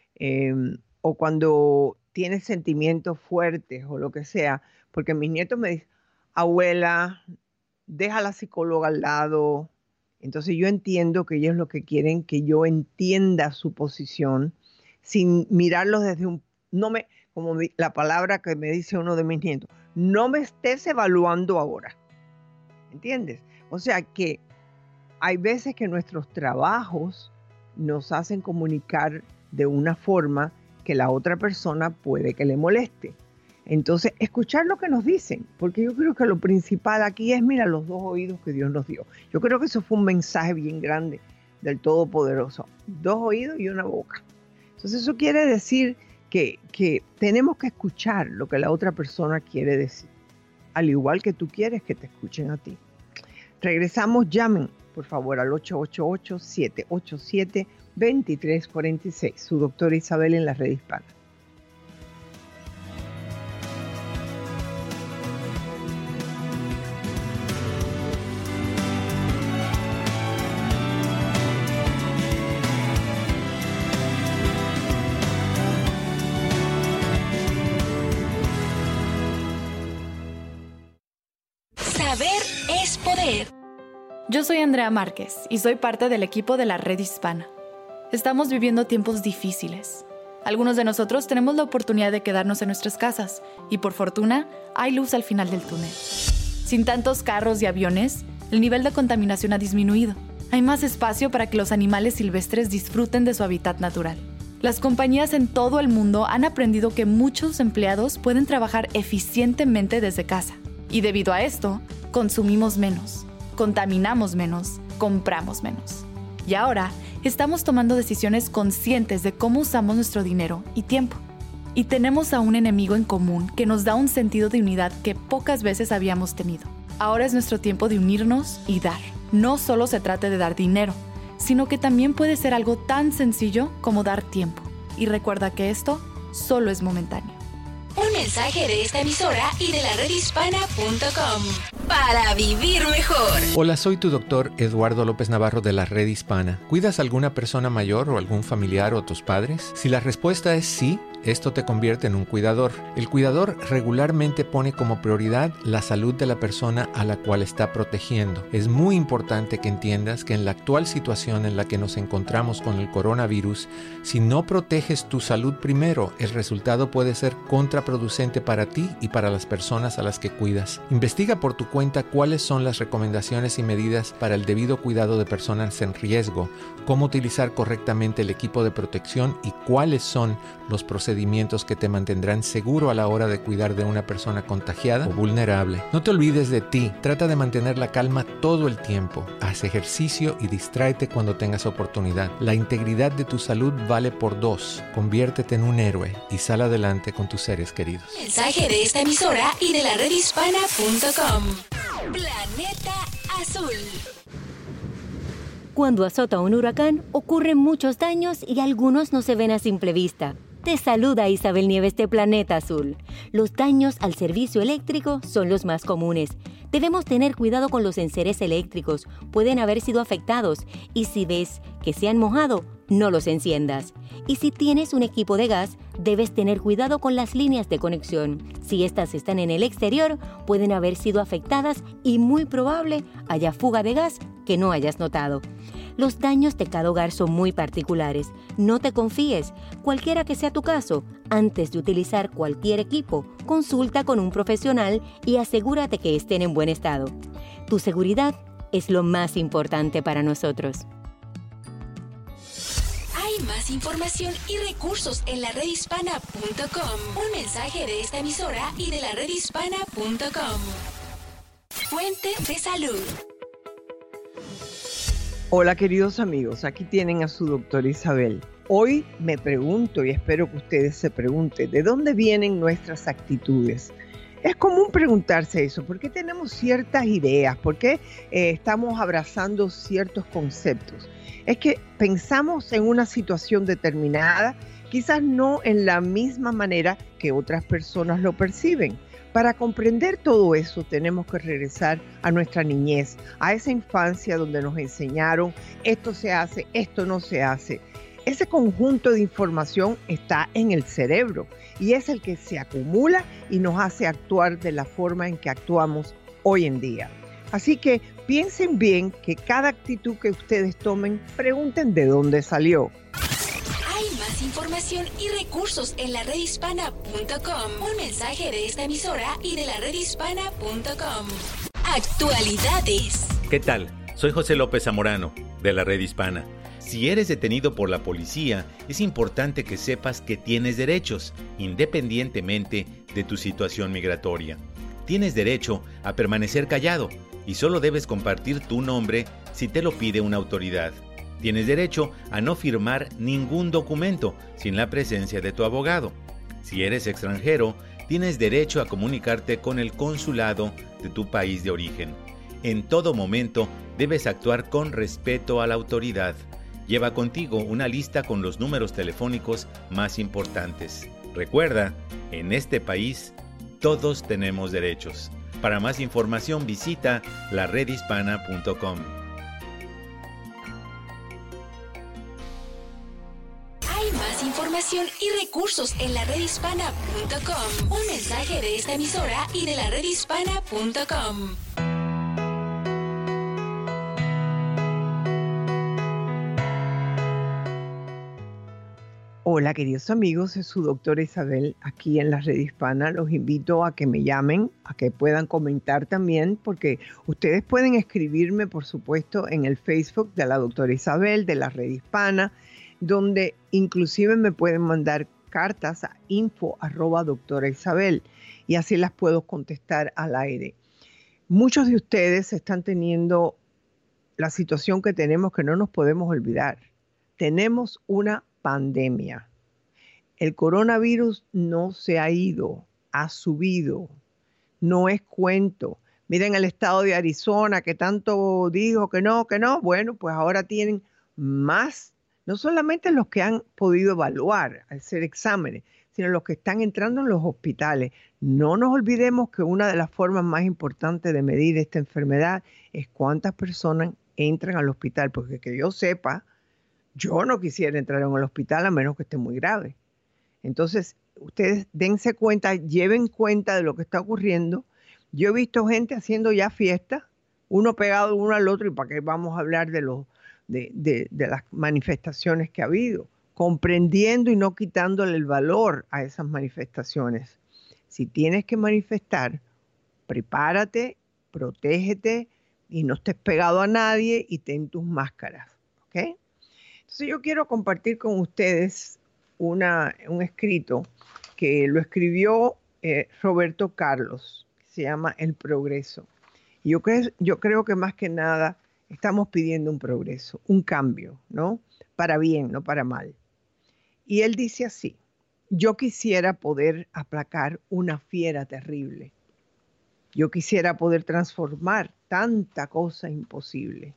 o cuando tienes sentimientos fuertes o lo que sea, porque mis nietos me dicen, abuela, deja a la psicóloga al lado. Entonces yo entiendo que ellos lo que quieren que yo entienda su posición sin mirarlos desde la palabra que me dice uno de mis nietos, no me estés evaluando ahora. ¿Entiendes? O sea que hay veces que nuestros trabajos nos hacen comunicar de una forma que la otra persona puede que le moleste. Entonces, escuchar lo que nos dicen, porque yo creo que lo principal aquí es, mira, los 2 oídos que Dios nos dio. Yo creo que eso fue un mensaje bien grande del Todopoderoso. 2 oídos y una boca. Entonces, eso quiere decir que tenemos que escuchar lo que la otra persona quiere decir, al igual que tú quieres que te escuchen a ti. Regresamos, llamen, por favor, al 888-787-2346. Su doctora Isabel en la Red Hispana. Saber es poder. Yo soy Andrea Márquez y soy parte del equipo de la Red Hispana. Estamos viviendo tiempos difíciles. Algunos de nosotros tenemos la oportunidad de quedarnos en nuestras casas y por fortuna hay luz al final del túnel. Sin tantos carros y aviones, el nivel de contaminación ha disminuido. Hay más espacio para que los animales silvestres disfruten de su hábitat natural. Las compañías en todo el mundo han aprendido que muchos empleados pueden trabajar eficientemente desde casa. Y debido a esto, consumimos menos, contaminamos menos, compramos menos. Y ahora, estamos tomando decisiones conscientes de cómo usamos nuestro dinero y tiempo. Y tenemos a un enemigo en común que nos da un sentido de unidad que pocas veces habíamos tenido. Ahora es nuestro tiempo de unirnos y dar. No solo se trata de dar dinero, sino que también puede ser algo tan sencillo como dar tiempo. Y recuerda que esto solo es momentáneo. Un mensaje de esta emisora y de la redhispana.com. Para vivir mejor. Hola, soy tu doctor Eduardo López Navarro de la Red Hispana. ¿Cuidas a alguna persona mayor o algún familiar o tus padres? Si la respuesta es sí, esto te convierte en un cuidador. El cuidador regularmente pone como prioridad la salud de la persona a la cual está protegiendo. Es muy importante que entiendas que en la actual situación en la que nos encontramos con el coronavirus, si no proteges tu salud primero, el resultado puede ser contraproducente para ti y para las personas a las que cuidas. Investiga por tu cuenta cuáles son las recomendaciones y medidas para el debido cuidado de personas en riesgo, cómo utilizar correctamente el equipo de protección y cuáles son los procedimientos que te mantendrán seguro a la hora de cuidar de una persona contagiada o vulnerable. No te olvides de ti. Trata de mantener la calma todo el tiempo. Haz ejercicio y distráete cuando tengas oportunidad. La integridad de tu salud vale por 2. Conviértete en un héroe y sal adelante con tus seres queridos. Mensaje de esta emisora y de la redhispana.com. Planeta Azul. Cuando azota un huracán, ocurren muchos daños y algunos no se ven a simple vista. Te saluda Isabel Nieves de Planeta Azul. Los daños al servicio eléctrico son los más comunes. Debemos tener cuidado con los enseres eléctricos. Pueden haber sido afectados y si ves que se han mojado, no los enciendas. Y si tienes un equipo de gas, debes tener cuidado con las líneas de conexión. Si estas están en el exterior, pueden haber sido afectadas y muy probable haya fuga de gas que no hayas notado. Los daños de cada hogar son muy particulares. No te confíes. Cualquiera que sea tu caso, antes de utilizar cualquier equipo, consulta con un profesional y asegúrate que estén en buen estado. Tu seguridad es lo más importante para nosotros. Hay más información y recursos en la redhispana.com. Un mensaje de esta emisora y de la redhispana.com. Fuente de salud. Hola queridos amigos, aquí tienen a su doctora Isabel. Hoy me pregunto y espero que ustedes se pregunten, ¿de dónde vienen nuestras actitudes? Es común preguntarse eso, ¿por qué tenemos ciertas ideas? ¿Por qué estamos abrazando ciertos conceptos? Es que pensamos en una situación determinada, quizás no en la misma manera que otras personas lo perciben. Para comprender todo eso tenemos que regresar a nuestra niñez, a esa infancia donde nos enseñaron esto se hace, esto no se hace. Ese conjunto de información está en el cerebro y es el que se acumula y nos hace actuar de la forma en que actuamos hoy en día. Así que piensen bien que cada actitud que ustedes tomen, pregunten de dónde salió. Hay más información y recursos en la redhispana.com. Un mensaje de esta emisora y de la redhispana.com. Actualidades. ¿Qué tal? Soy José López Zamorano, de la Red Hispana. Si eres detenido por la policía, es importante que sepas que tienes derechos, independientemente de tu situación migratoria. Tienes derecho a permanecer callado y solo debes compartir tu nombre si te lo pide una autoridad. Tienes derecho a no firmar ningún documento sin la presencia de tu abogado. Si eres extranjero, tienes derecho a comunicarte con el consulado de tu país de origen. En todo momento, debes actuar con respeto a la autoridad. Lleva contigo una lista con los números telefónicos más importantes. Recuerda, en este país, todos tenemos derechos. Para más información, visita laredhispana.com. Hay más información y recursos en la redhispana.com. Un mensaje de esta emisora y de la redhispana.com. Hola queridos amigos, es su doctora Isabel aquí en la Red Hispana. Los invito a que me llamen, a que puedan comentar también, porque ustedes pueden escribirme, por supuesto, en el Facebook de la doctora Isabel, de la Red Hispana, donde inclusive me pueden mandar cartas a info@doctoraisabel y así las puedo contestar al aire. Muchos de ustedes están teniendo la situación que tenemos, que no nos podemos olvidar. Tenemos una pandemia. El coronavirus no se ha ido, ha subido, no es cuento. Miren el estado de Arizona que tanto dijo que no, bueno, pues ahora tienen más, no solamente los que han podido evaluar, hacer exámenes, sino los que están entrando en los hospitales. No nos olvidemos que una de las formas más importantes de medir esta enfermedad es cuántas personas entran al hospital, porque que yo sepa, yo no quisiera entrar en el hospital a menos que esté muy grave. Entonces, ustedes dense cuenta, lleven cuenta de lo que está ocurriendo. Yo he visto gente haciendo ya fiestas, uno pegado uno al otro, y para qué vamos a hablar de las manifestaciones que ha habido, comprendiendo y no quitándole el valor a esas manifestaciones. Si tienes que manifestar, prepárate, protégete y no estés pegado a nadie y ten tus máscaras, ¿ok? Entonces yo quiero compartir con ustedes un escrito que lo escribió Roberto Carlos, que se llama El Progreso. Y yo creo que más que nada estamos pidiendo un progreso, un cambio, ¿no? Para bien, no para mal. Y él dice así: yo quisiera poder aplacar una fiera terrible. Yo quisiera poder transformar tanta cosa imposible.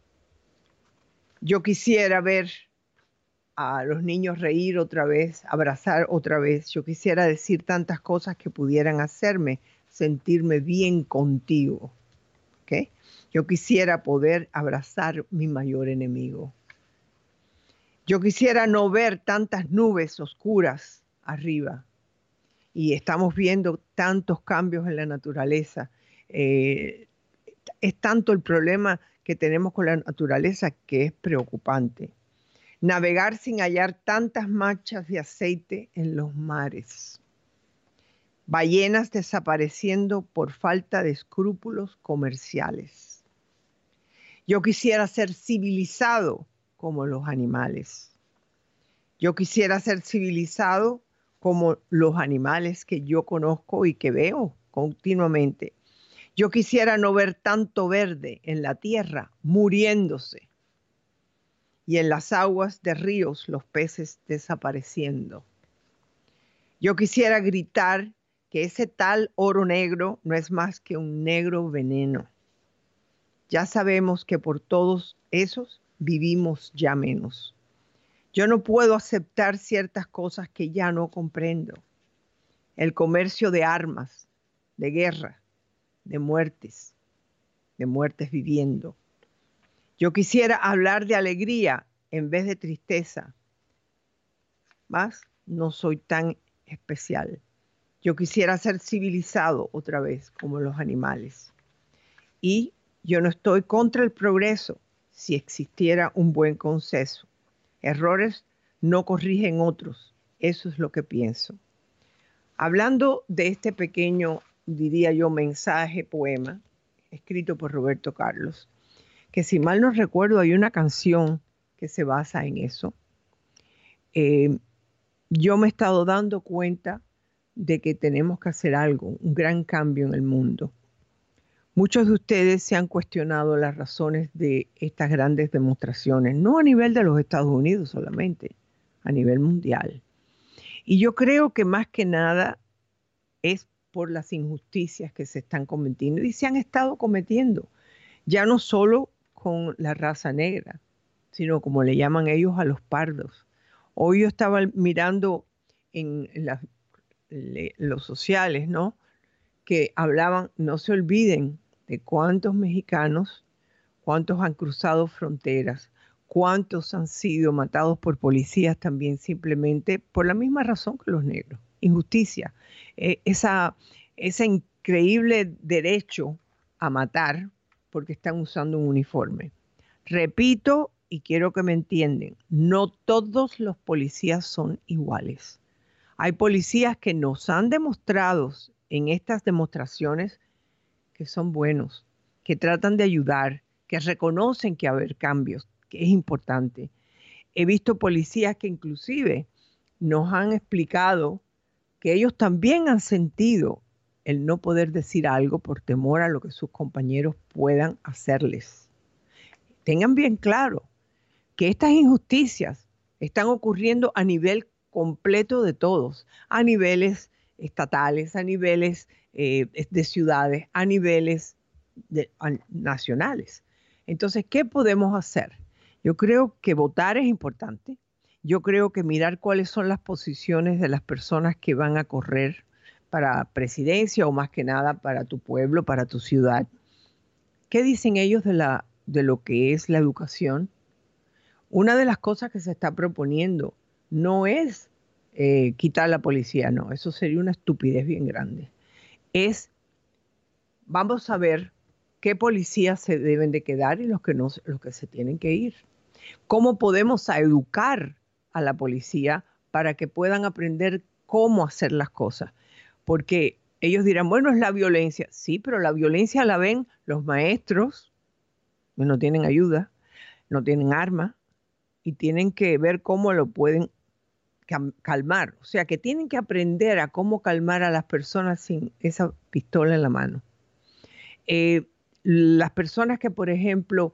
Yo quisiera ver a los niños reír otra vez, abrazar otra vez. Yo quisiera decir tantas cosas que pudieran hacerme sentirme bien contigo. ¿Okay? Yo quisiera poder abrazar mi mayor enemigo. Yo quisiera no ver tantas nubes oscuras arriba. Y estamos viendo tantos cambios en la naturaleza. Es tanto el problema que tenemos con la naturaleza que es preocupante. Navegar sin hallar tantas manchas de aceite en los mares. Ballenas desapareciendo por falta de escrúpulos comerciales. Yo quisiera ser civilizado como los animales. Yo quisiera ser civilizado como los animales que yo conozco y que veo continuamente. Yo quisiera no ver tanto verde en la tierra muriéndose y en las aguas de ríos los peces desapareciendo. Yo quisiera gritar que ese tal oro negro no es más que un negro veneno. Ya sabemos que por todos esos vivimos ya menos. Yo no puedo aceptar ciertas cosas que ya no comprendo. El comercio de armas, de guerra, de muertes viviendo. Yo quisiera hablar de alegría en vez de tristeza. Mas no soy tan especial. Yo quisiera ser civilizado otra vez como los animales. Y yo no estoy contra el progreso si existiera un buen consenso. Errores no corrigen otros. Eso es lo que pienso. Hablando de este pequeño, diría yo, mensaje, poema, escrito por Roberto Carlos, que si mal no recuerdo hay una canción que se basa en eso. Yo me he estado dando cuenta de que tenemos que hacer algo, un gran cambio en el mundo. Muchos de ustedes se han cuestionado las razones de estas grandes demostraciones, no a nivel de los Estados Unidos solamente, a nivel mundial. Y yo creo que más que nada es por las injusticias que se están cometiendo y se han estado cometiendo, ya no solo con la raza negra, sino como le llaman ellos a los pardos. Hoy yo estaba mirando en los sociales, ¿no? Que hablaban, no se olviden de cuántos mexicanos, cuántos han cruzado fronteras, cuántos han sido matados por policías también simplemente por la misma razón que los negros. Injusticia, ese increíble derecho a matar porque están usando un uniforme. Repito y quiero que me entiendan, no todos los policías son iguales. Hay policías que nos han demostrado en estas demostraciones que son buenos, que tratan de ayudar, que reconocen que va a haber cambios, que es importante. He visto policías que inclusive nos han explicado que ellos también han sentido el no poder decir algo por temor a lo que sus compañeros puedan hacerles. Tengan bien claro que estas injusticias están ocurriendo a nivel completo de todos, a niveles estatales, a niveles de ciudades, a niveles nacionales. Entonces, ¿qué podemos hacer? Yo creo que votar es importante. Yo creo que mirar cuáles son las posiciones de las personas que van a correr para presidencia o más que nada para tu pueblo, para tu ciudad. ¿Qué dicen ellos de lo que es la educación? Una de las cosas que se está proponiendo no es quitar la policía, no, eso sería una estupidez bien grande. Vamos a ver qué policías se deben de quedar y los que se tienen que ir. ¿Cómo podemos educar a la policía para que puedan aprender cómo hacer las cosas? Porque ellos dirán, bueno, es la violencia. Sí, pero la violencia la ven los maestros, que no tienen ayuda, no tienen armas, y tienen que ver cómo lo pueden calmar. O sea, que tienen que aprender a cómo calmar a las personas sin esa pistola en la mano. Las personas que, por ejemplo,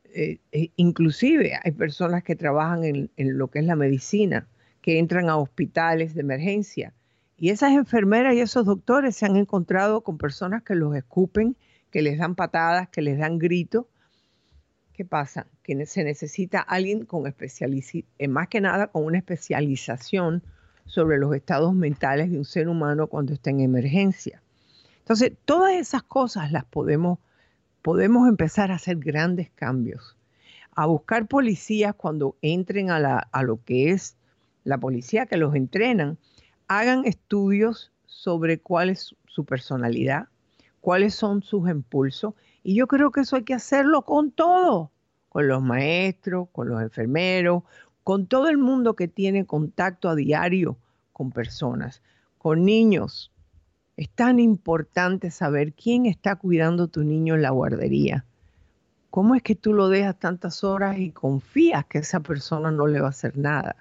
inclusive hay personas que trabajan en lo que es la medicina, que entran a hospitales de emergencia, y esas enfermeras y esos doctores se han encontrado con personas que los escupen, que les dan patadas, que les dan gritos. ¿Qué pasa? Que se necesita alguien con más que nada con una especialización sobre los estados mentales de un ser humano cuando está en emergencia. Entonces, todas esas cosas las podemos empezar a hacer grandes cambios. A buscar policías cuando entren a lo que es la policía, que los entrenan, hagan estudios sobre cuál es su personalidad, cuáles son sus impulsos. Y yo creo que eso hay que hacerlo con todo, con los maestros, con los enfermeros, con todo el mundo que tiene contacto a diario con personas, con niños. Es tan importante saber quién está cuidando a tu niño en la guardería. ¿Cómo es que tú lo dejas tantas horas y confías que esa persona no le va a hacer nada?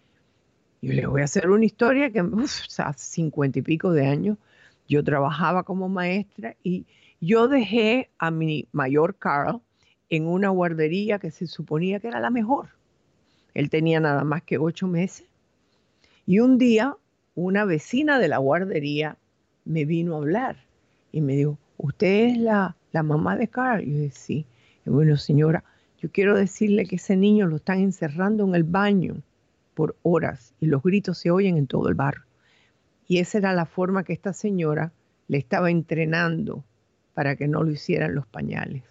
Yo les voy a hacer una historia que hace 50 y pico de años yo trabajaba como maestra y yo dejé a mi mayor Carl en una guardería que se suponía que era la mejor. Él tenía nada más que 8 meses. Y un día una vecina de la guardería me vino a hablar y me dijo, ¿usted es la mamá de Carl? Y yo dije, sí. Y bueno, señora, yo quiero decirle que ese niño lo están encerrando en el baño por horas y los gritos se oyen en todo el barrio. Y esa era la forma que esta señora le estaba entrenando para que no lo hicieran los pañales.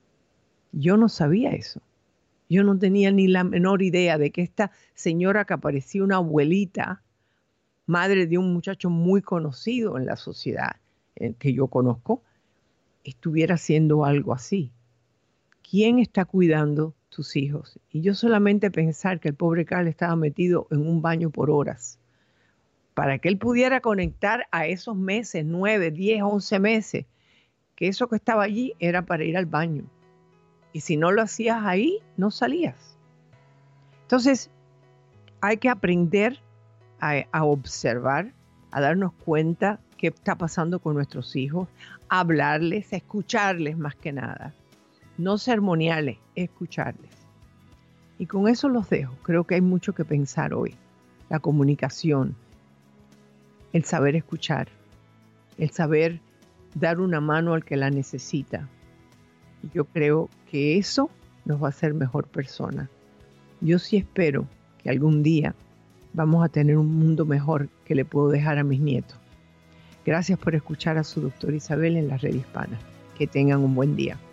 Yo no sabía eso. Yo no tenía ni la menor idea de que esta señora, que parecía una abuelita, madre de un muchacho muy conocido en la sociedad que yo conozco, estuviera haciendo algo así. ¿Quién está cuidando tus hijos? Y yo solamente pensar que el pobre Carl estaba metido en un baño por horas, para que él pudiera conectar a esos meses, 9, 10, 11 meses, que eso que estaba allí era para ir al baño. Y si no lo hacías ahí, no salías. Entonces, hay que aprender a observar, a darnos cuenta qué está pasando con nuestros hijos, a hablarles, a escucharles más que nada. No sermonearles, escucharles. Y con eso los dejo. Creo que hay mucho que pensar hoy. La comunicación, el saber escuchar, el saber dar una mano al que la necesita. Y yo creo que eso nos va a hacer mejor persona. Yo sí espero que algún día vamos a tener un mundo mejor que le puedo dejar a mis nietos. Gracias por escuchar a su doctora Isabel en la Red Hispana. Que tengan un buen día.